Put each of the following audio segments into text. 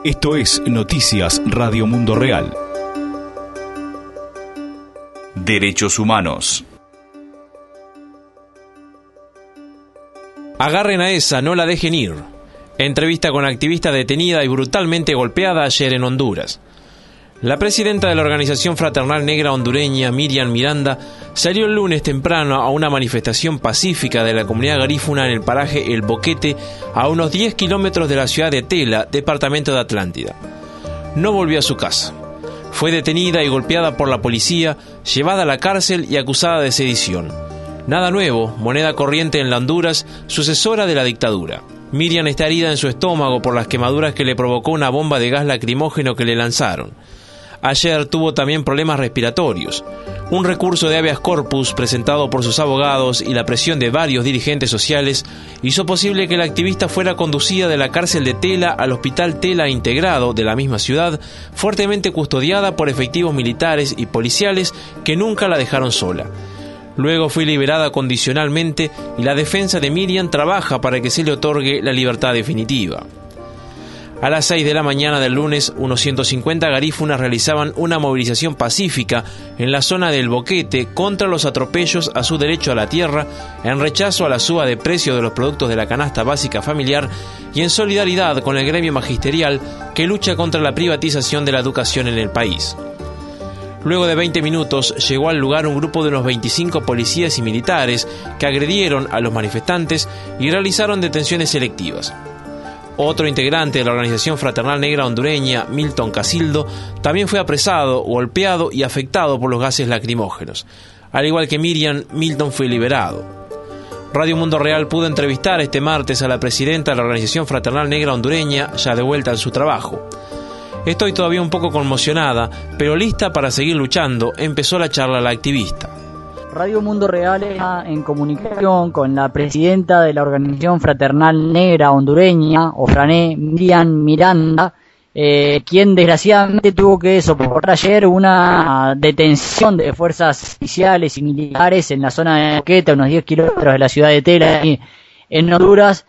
Esto es Noticias Radio Mundo Real. Derechos humanos. Agarren a esa, no la dejen ir. Entrevista con activista detenida y brutalmente golpeada ayer en Honduras. La presidenta de la organización fraternal negra hondureña, Miriam Miranda, salió el lunes temprano a una manifestación pacífica de la comunidad garífuna en el paraje El Boquete, a unos 10 kilómetros de la ciudad de Tela, departamento de Atlántida. No volvió a su casa. Fue detenida y golpeada por la policía, llevada a la cárcel y acusada de sedición. Nada nuevo, moneda corriente en la Honduras, sucesora de la dictadura. Miriam está herida en su estómago por las quemaduras que le provocó una bomba de gas lacrimógeno que le lanzaron. Ayer tuvo también problemas respiratorios. Un recurso de habeas corpus presentado por sus abogados y la presión de varios dirigentes sociales hizo posible que la activista fuera conducida de la cárcel de Tela al hospital Tela Integrado de la misma ciudad, fuertemente custodiada por efectivos militares y policiales que nunca la dejaron sola. Luego fue liberada condicionalmente y la defensa de Miriam trabaja para que se le otorgue la libertad definitiva. A las 6 de la mañana del lunes, unos 150 garífunas realizaban una movilización pacífica en la zona del Boquete contra los atropellos a su derecho a la tierra, en rechazo a la suba de precios de los productos de la canasta básica familiar y en solidaridad con el gremio magisterial que lucha contra la privatización de la educación en el país. Luego de 20 minutos llegó al lugar un grupo de unos 25 policías y militares que agredieron a los manifestantes y realizaron detenciones selectivas. Otro integrante de la organización fraternal negra hondureña, Milton Casildo, también fue apresado, golpeado y afectado por los gases lacrimógenos. Al igual que Miriam, Milton fue liberado. Radio Mundo Real pudo entrevistar este martes a la presidenta de la organización fraternal negra hondureña, ya de vuelta en su trabajo. Estoy todavía un poco conmocionada, pero lista para seguir luchando, empezó la charla la activista. Radio Mundo Real está en comunicación con la presidenta de la Organización Fraternal Negra Hondureña, o FRANE, Miriam Miranda, quien desgraciadamente tuvo que soportar ayer una detención de fuerzas policiales y militares en la zona de Boquete, a unos 10 kilómetros de la ciudad de Tela, en Honduras.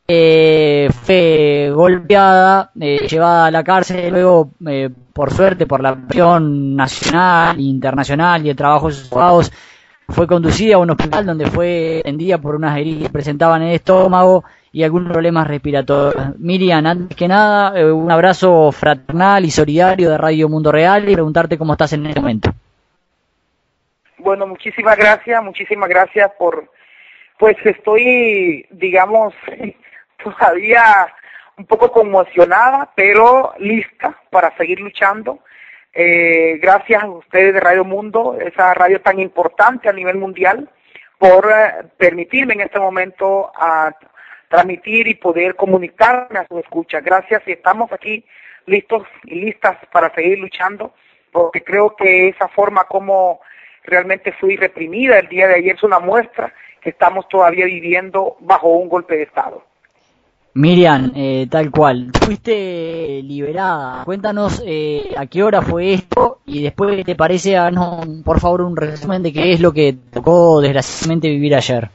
Fue golpeada, llevada a la cárcel, luego, por suerte, por la presión nacional, internacional y el trabajo de sus abogados, fue conducida a un hospital donde fue atendida por unas heridas que presentaban en el estómago y algunos problemas respiratorios. Miriam, antes que nada, un abrazo fraternal y solidario de Radio Mundo Real y preguntarte cómo estás en este momento. Bueno, muchísimas gracias por, pues estoy, digamos, todavía un poco conmocionada, pero lista para seguir luchando. Gracias a ustedes de Radio Mundo, esa radio tan importante a nivel mundial, por permitirme en este momento a transmitir y poder comunicarme a sus escuchas. Gracias, y estamos aquí listos y listas para seguir luchando, porque creo que esa forma como realmente fui reprimida el día de ayer es una muestra que estamos todavía viviendo bajo un golpe de Estado. Miriam, tal cual, fuiste liberada. Cuéntanos a qué hora fue esto y después, ¿te parece, haznos, por favor, un resumen de qué es lo que tocó desgraciadamente vivir ayer?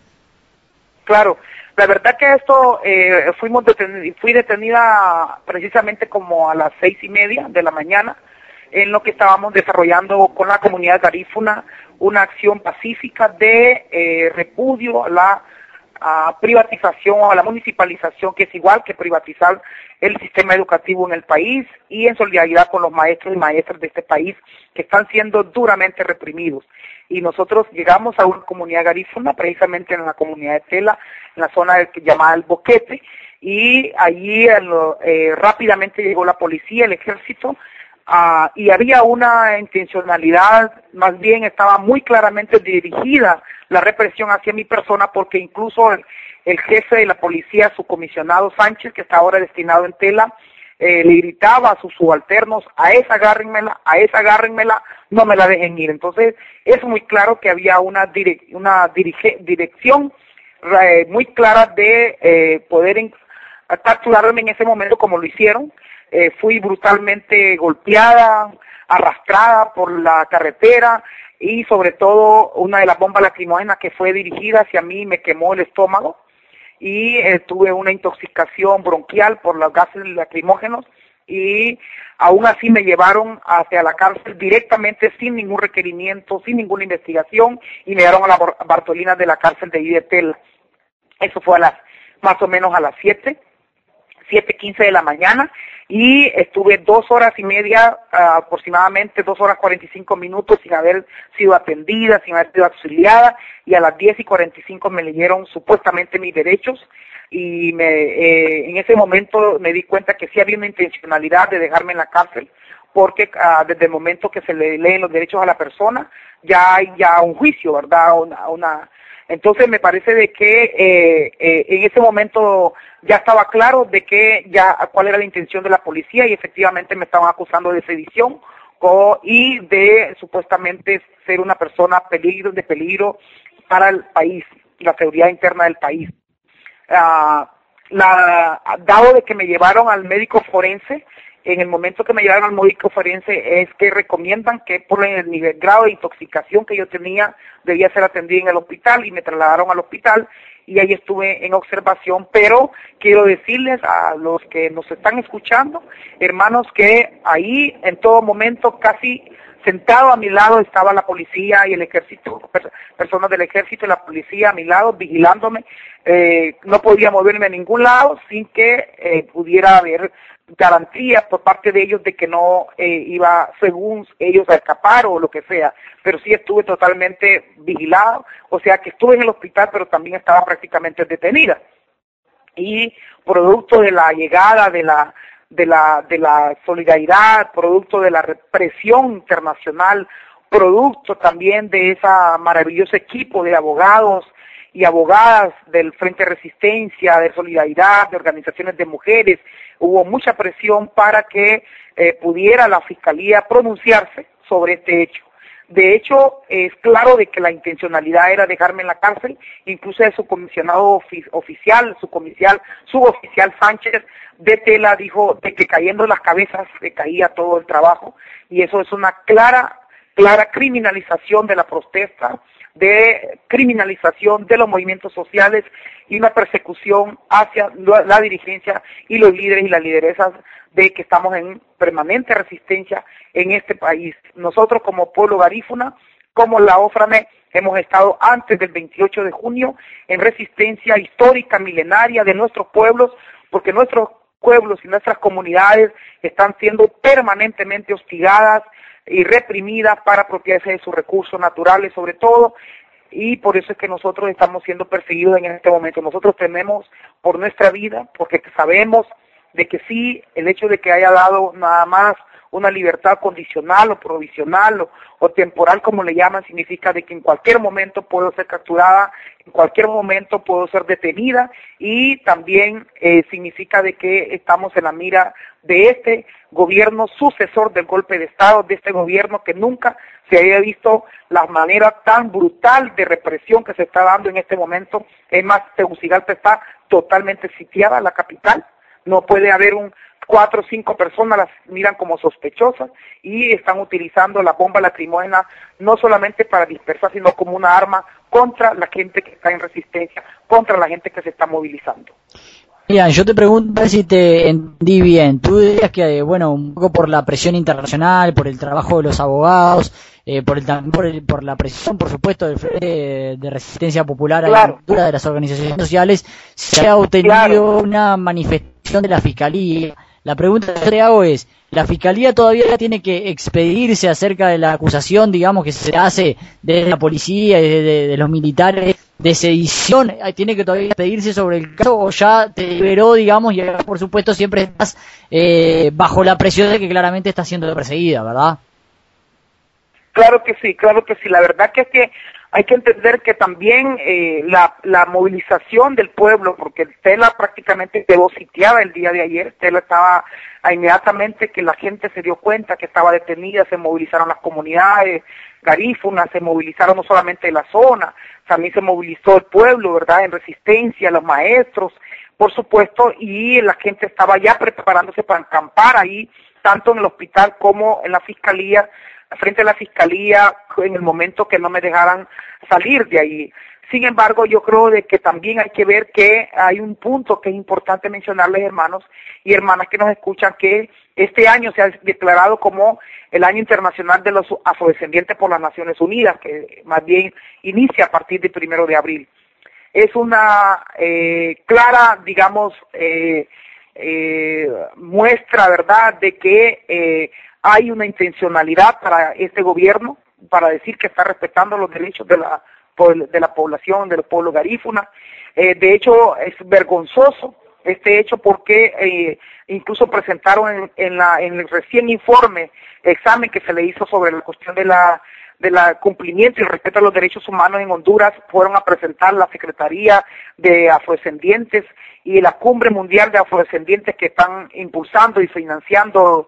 Claro, la verdad que esto, fui detenida precisamente como a las 6:30 de la mañana, en lo que estábamos desarrollando con la comunidad garífuna una acción pacífica de repudio a la privatización o a la municipalización, que es igual que privatizar el sistema educativo en el país, y en solidaridad con los maestros y maestras de este país que están siendo duramente reprimidos. Y nosotros llegamos a una comunidad garífuna, precisamente en la comunidad de Tela, en la zona llamada El Boquete, y allí rápidamente llegó la policía, el ejército, y había una intencionalidad, más bien estaba muy claramente dirigida la represión hacia mi persona, porque incluso el jefe de la policía, su comisionado Sánchez, que está ahora destinado en Tela, le gritaba a sus subalternos: a esa agárrenmela, no me la dejen ir. Entonces es muy claro que había una dirección muy clara de poder capturarme en ese momento, como lo hicieron. Fui brutalmente golpeada, arrastrada por la carretera, y sobre todo una de las bombas lacrimógenas que fue dirigida hacia mí me quemó el estómago, y tuve una intoxicación bronquial por los gases lacrimógenos y aún así me llevaron hacia la cárcel directamente sin ningún requerimiento, sin ninguna investigación, y me llevaron a la Bartolina de la cárcel de Idetel. Eso fue más o menos a las 7:15 de la mañana, y estuve 2 horas y media, aproximadamente 2 horas 45 minutos sin haber sido atendida, sin haber sido auxiliada, y a las 10:45 me leyeron supuestamente mis derechos, y en ese momento me di cuenta que sí había una intencionalidad de dejarme en la cárcel, porque desde el momento que se le leen los derechos a la persona, ya hay un juicio, ¿verdad? Entonces me parece de que en ese momento ya estaba claro de que cuál era la intención de la policía, y efectivamente me estaban acusando de sedición y de supuestamente ser una persona de peligro para el país, la seguridad interna del país. Dado de que me llevaron al médico forense, en el momento que me llevaron al médico forense es que recomiendan que por el grado de intoxicación que yo tenía debía ser atendida en el hospital, y me trasladaron al hospital y ahí estuve en observación. Pero quiero decirles a los que nos están escuchando, hermanos, que ahí en todo momento, casi sentado a mi lado, estaba la policía y el ejército, personas del ejército y la policía a mi lado vigilándome. No podía moverme a ningún lado sin que pudiera haber garantías por parte de ellos de que no iba, según ellos, a escapar o lo que sea, pero sí estuve totalmente vigilado, o sea que estuve en el hospital, pero también estaba prácticamente detenida. Y producto de la llegada de la solidaridad, producto de la represión internacional, producto también de ese maravilloso equipo de abogados y abogadas del Frente de Resistencia, de Solidaridad, de organizaciones de mujeres, hubo mucha presión para que pudiera la Fiscalía pronunciarse sobre este hecho. De hecho, es claro de que la intencionalidad era dejarme en la cárcel, incluso el subcomisionado suboficial Sánchez de Tela dijo de que cayendo las cabezas se caía todo el trabajo, y eso es una clara criminalización de la protesta, de criminalización de los movimientos sociales y una persecución hacia la dirigencia y los líderes y las lideresas de que estamos en permanente resistencia en este país. Nosotros como pueblo garífuna, como la OFRANE, hemos estado antes del 28 de junio en resistencia histórica, milenaria de nuestros pueblos, porque nuestros pueblos y nuestras comunidades están siendo permanentemente hostigadas y reprimidas para apropiarse de sus recursos naturales sobre todo, y por eso es que nosotros estamos siendo perseguidos en este momento. Nosotros tememos por nuestra vida, porque sabemos de que sí, el hecho de que haya dado nada más una libertad condicional o provisional o temporal, como le llaman, significa de que en cualquier momento puedo ser capturada, en cualquier momento puedo ser detenida, y también significa de que estamos en la mira de este gobierno sucesor del golpe de Estado, de este gobierno que nunca se había visto la manera tan brutal de represión que se está dando en este momento. Es más, Tegucigalpa está totalmente sitiada, la capital, no puede haber 4 o 5 personas, las miran como sospechosas y están utilizando la bomba lacrimógena no solamente para dispersar, sino como una arma contra la gente que está en resistencia, contra la gente que se está movilizando. Mira, yo te pregunto si te entendí bien. Tú dirías que, bueno, un poco por la presión internacional, por el trabajo de los abogados, por la presión, por supuesto, del Frente de Resistencia Popular a la cultura de las organizaciones sociales, se ha obtenido una manifestación de la Fiscalía. La pregunta que te hago es, ¿la Fiscalía todavía tiene que expedirse acerca de la acusación, digamos, que se hace de la policía y de los militares de sedición? ¿Tiene que todavía expedirse sobre el caso o ya te liberó, digamos, y ahora, por supuesto, siempre estás bajo la presión de que claramente estás siendo perseguida, ¿verdad? Claro que sí. La verdad que es que hay que entender que también la movilización del pueblo, porque Tela prácticamente quedó sitiada el día de ayer. Tela estaba inmediatamente que la gente se dio cuenta que estaba detenida, se movilizaron las comunidades garífunas, se movilizaron no solamente la zona, también se movilizó el pueblo, ¿verdad?, en resistencia, los maestros, por supuesto, y la gente estaba ya preparándose para acampar ahí, tanto en el hospital como en la Fiscalía, frente a la fiscalía en el momento que no me dejaran salir de ahí. Sin embargo, yo creo de que también hay que ver que hay un punto que es importante mencionarles, hermanos y hermanas que nos escuchan, que este año se ha declarado como el Año Internacional de los Afrodescendientes por las Naciones Unidas, que más bien inicia a partir del 1 de abril. Es una clara, digamos, muestra, ¿verdad?, de que hay una intencionalidad para este gobierno para decir que está respetando los derechos de la población, del pueblo garífuna. De hecho, es vergonzoso este hecho porque incluso presentaron en el recién examen que se le hizo sobre la cuestión de la cumplimiento y el respeto a los derechos humanos en Honduras, fueron a presentar la Secretaría de Afrodescendientes y la Cumbre Mundial de Afrodescendientes que están impulsando y financiando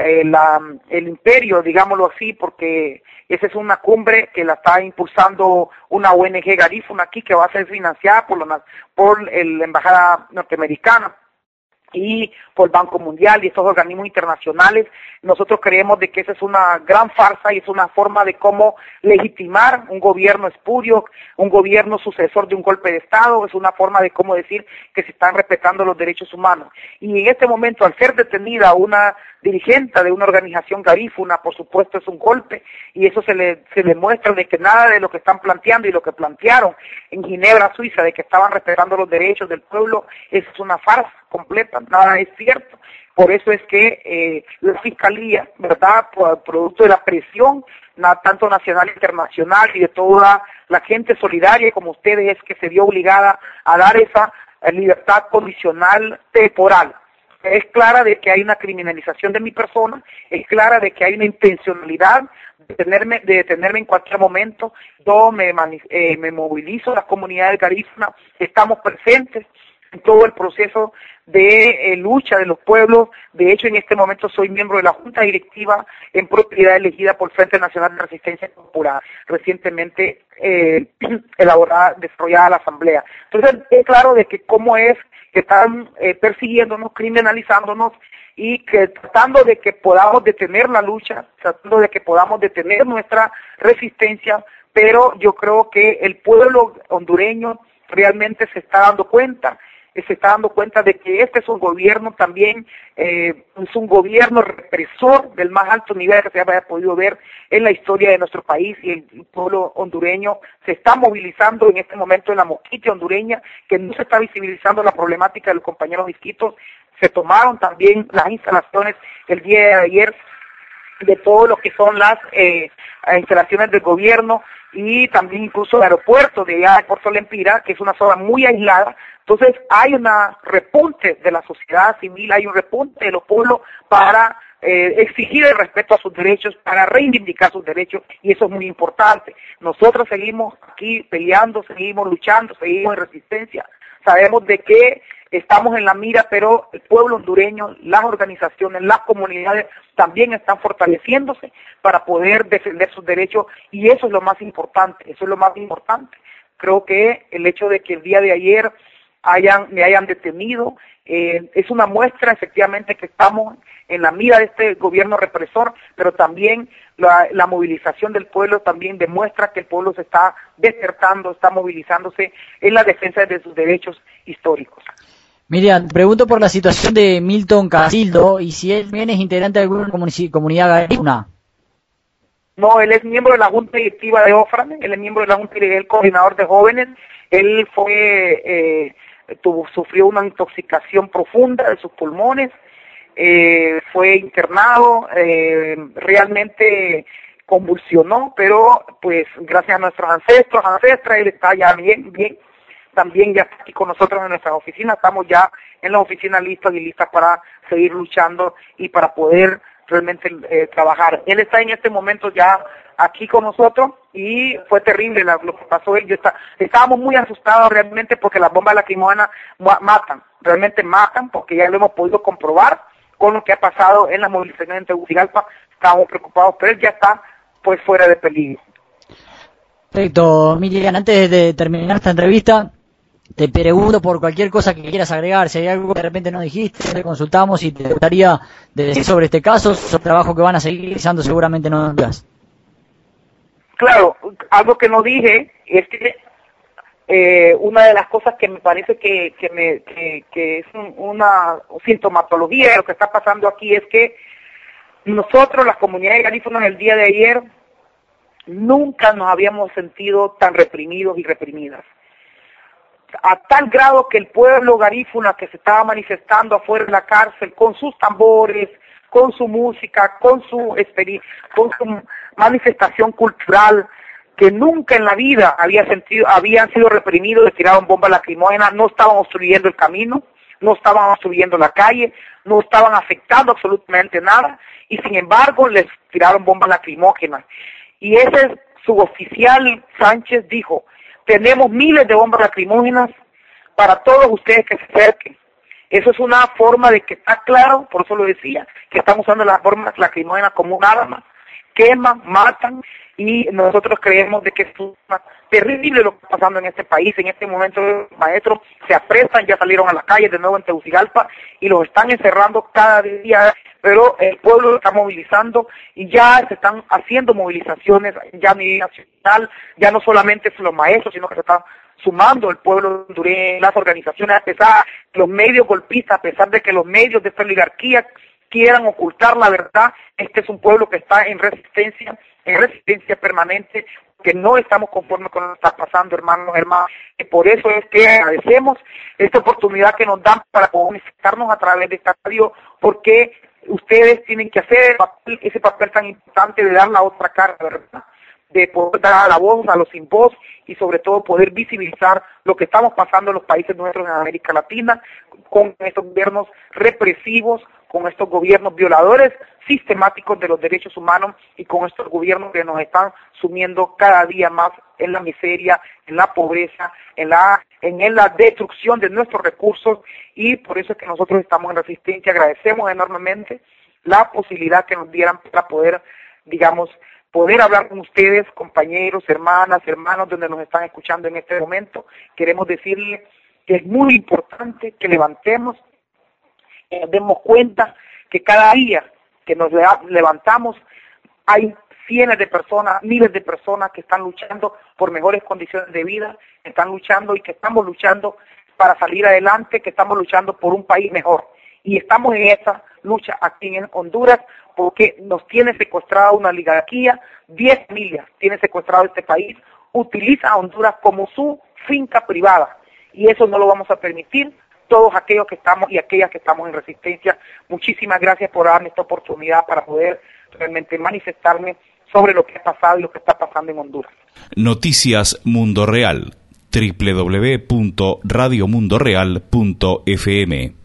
el imperio, digámoslo así, porque esa es una cumbre que la está impulsando una ONG garífuna aquí, que va a ser financiada por la Embajada Norteamericana y por el Banco Mundial y estos organismos internacionales. Nosotros creemos de que esa es una gran farsa y es una forma de cómo legitimar un gobierno espurio, un gobierno sucesor de un golpe de Estado, es una forma de cómo decir que se están respetando los derechos humanos. Y en este momento, al ser detenida una dirigente de una organización garífuna, por supuesto es un golpe, y eso se le demuestra de que nada de lo que están planteando y lo que plantearon en Ginebra, Suiza, de que estaban respetando los derechos del pueblo, eso es una farsa completa, nada es cierto. Por eso es que la Fiscalía, ¿verdad?, producto de la presión tanto nacional e internacional y de toda la gente solidaria como ustedes, es que se vio obligada a dar esa libertad condicional temporal. Es clara de que hay una criminalización de mi persona, es clara de que hay una intencionalidad de detenerme en cualquier momento. Yo me movilizo, las comunidades garífunas estamos presentes en todo el proceso de lucha de los pueblos. De hecho, en este momento soy miembro de la Junta Directiva en propiedad elegida por Frente Nacional de Resistencia Popular, recientemente desarrollada la Asamblea. Entonces, es claro de que cómo es que están persiguiéndonos, criminalizándonos y que tratando de que podamos detener la lucha, tratando de que podamos detener nuestra resistencia, pero yo creo que el pueblo hondureño realmente se está dando cuenta de que este es un gobierno también, es un gobierno represor del más alto nivel que se haya podido ver en la historia de nuestro país, y el pueblo hondureño se está movilizando en este momento en la mosquita hondureña, que no se está visibilizando la problemática de los compañeros misquitos. Se tomaron también las instalaciones el día de ayer de todo lo que son las instalaciones del gobierno y también incluso el aeropuerto de allá de Puerto Lempira, que es una zona muy aislada. Entonces hay un repunte de la sociedad civil, hay un repunte de los pueblos para exigir el respeto a sus derechos, para reivindicar sus derechos, y eso es muy importante. Nosotros seguimos aquí peleando, seguimos luchando, seguimos en resistencia. Sabemos de que estamos en la mira, pero el pueblo hondureño, las organizaciones, las comunidades también están fortaleciéndose para poder defender sus derechos, y eso es lo más importante, Creo que el hecho de que el día de ayer me hayan detenido es una muestra efectivamente que estamos en la mira de este gobierno represor, pero también la movilización del pueblo también demuestra que el pueblo se está despertando, está movilizándose en la defensa de sus derechos históricos. Miriam, pregunto por la situación de Milton Casildo y si él también es integrante de alguna comunidad garífuna. No, él es miembro de la Junta Directiva de OFRAN, él es miembro de la Junta Directiva, el coordinador de jóvenes. Él sufrió una intoxicación profunda de sus pulmones, fue internado, realmente convulsionó, pero pues gracias a nuestros ancestras, él está ya bien, también ya está aquí con nosotros en nuestras oficinas, estamos ya en las oficinas listas para seguir luchando y para poder realmente trabajar. Él está en este momento ya aquí con nosotros y fue terrible lo que pasó él. Estábamos muy asustados realmente porque las bombas lacrimógenas realmente matan, porque ya lo hemos podido comprobar con lo que ha pasado en las movilizaciones en Tegucigalpa. Estábamos preocupados, pero él ya está pues fuera de peligro. Perfecto, Miriam, antes de terminar esta entrevista, Te pregunto por cualquier cosa que quieras agregar, si hay algo que de repente no dijiste, te consultamos y te gustaría decir sobre este caso, sobre el trabajo que van a seguir realizando seguramente en Honduras. Claro, algo que no dije es que una de las cosas que me parece que es una sintomatología de lo que está pasando aquí es que nosotros, las comunidades garífunas, el día de ayer, nunca nos habíamos sentido tan reprimidos y reprimidas. A tal grado que el pueblo garífuna que se estaba manifestando afuera de la cárcel con sus tambores, con su música, con su manifestación cultural, que nunca en la vida habían sido reprimidos, les tiraron bombas lacrimógenas, no estaban obstruyendo el camino, no estaban obstruyendo la calle, no estaban afectando absolutamente nada, y sin embargo les tiraron bombas lacrimógenas. Y ese suboficial Sánchez dijo: tenemos miles de bombas lacrimógenas para todos ustedes que se acerquen. Eso es una forma de que está claro, por eso lo decía, que están usando las bombas lacrimógenas como un arma, queman, matan, y nosotros creemos de que es terrible lo que está pasando en este país. En este momento los maestros se apresan, ya salieron a la calle de nuevo en Tegucigalpa y los están encerrando cada día, pero el pueblo lo está movilizando y ya se están haciendo movilizaciones ya a nivel nacional, ya no solamente son los maestros, sino que se están sumando el pueblo hondureño, las organizaciones, a pesar de los medios golpistas, a pesar de que los medios de esta oligarquía quieran ocultar la verdad. Este es un pueblo que está en resistencia permanente, que no estamos conformes con lo que está pasando, hermanos. Y por eso es que agradecemos esta oportunidad que nos dan para comunicarnos a través de esta radio, porque ustedes tienen que hacer ese papel tan importante de dar la otra cara, ¿verdad? De poder dar la voz a los sin voz y sobre todo poder visibilizar lo que estamos pasando en los países nuestros en América Latina, con estos gobiernos represivos, con estos gobiernos violadores sistemáticos de los derechos humanos y con estos gobiernos que nos están sumiendo cada día más en la miseria, en la pobreza, en la destrucción de nuestros recursos. Y por eso es que nosotros estamos en resistencia. Agradecemos enormemente la posibilidad que nos dieran para poder, poder hablar con ustedes, compañeros, hermanas, hermanos, donde nos están escuchando en este momento. Queremos decirles que es muy importante que levantemos, nos demos cuenta que cada día que nos levantamos hay cientos de personas, miles de personas que están luchando por mejores condiciones de vida, que están luchando y que estamos luchando para salir adelante, que estamos luchando por un país mejor. Y estamos en esa lucha aquí en Honduras porque nos tiene secuestrada una oligarquía, 10 familias tiene secuestrado este país, utiliza a Honduras como su finca privada y eso no lo vamos a permitir. Todos aquellos que estamos y aquellas que estamos en resistencia, muchísimas gracias por darme esta oportunidad para poder realmente manifestarme sobre lo que ha pasado y lo que está pasando en Honduras. Noticias Mundo Real, www.radiomundoreal.fm